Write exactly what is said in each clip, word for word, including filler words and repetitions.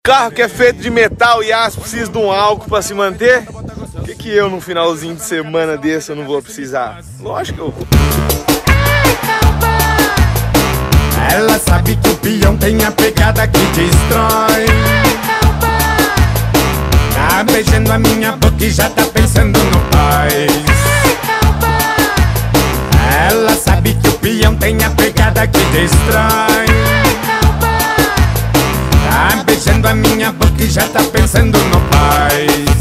carro que é feito de metal e aço precisa de um álcool pra se manter, o que que eu, num finalzinho de semana desse, eu não vou precisar? Lógico que eu vou. Ela sabe que o peão tem a pegada que destrói. Tá beijando a minha boca e já tá pensando no paz. Ela sabe que o peão tem a pegada que destrói. Tá beijando a minha boca e já tá pensando no paz.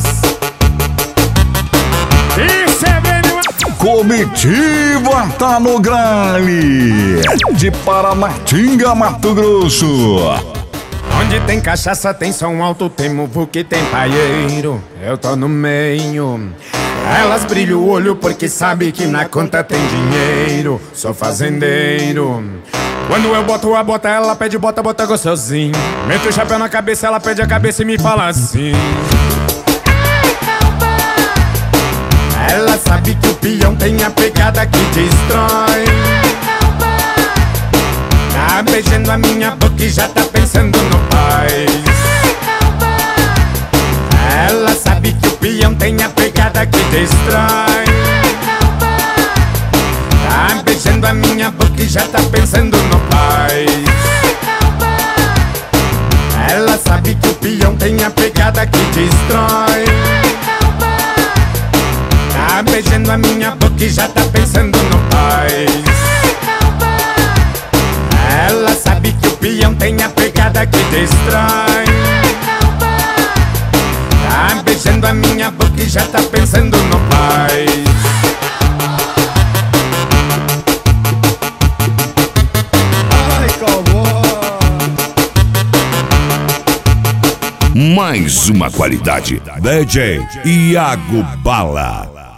Isso é bem. Comitiva tá no grale, de Paramatinga, Mato Grosso. Onde tem cachaça tem som alto, tem muvuca e tem paieiro. Eu tô no meio. Elas brilham o olho porque sabe que na conta tem dinheiro. Sou fazendeiro. Quando eu boto a bota, ela pede bota, bota gostosinho. Meto o chapéu na cabeça, ela pede a cabeça e me fala assim. Ela sabe que o peão tem a pegada que destrói. Tá beijando a minha boca e já tá pensando no paz. Ela sabe que o peão tem a pegada que destrói. Tá beijando a minha boca e já tá pensando no paz. Ela sabe que o peão tem a pegada que destrói. Tá beijando a minha boca e já tá pensando no paz. Ela sabe que o peão tem a pegada que destrói. Tá beijando a minha boca e já tá pensando no paz. Ai, cowboy. Mais uma qualidade, D J Iago Bala.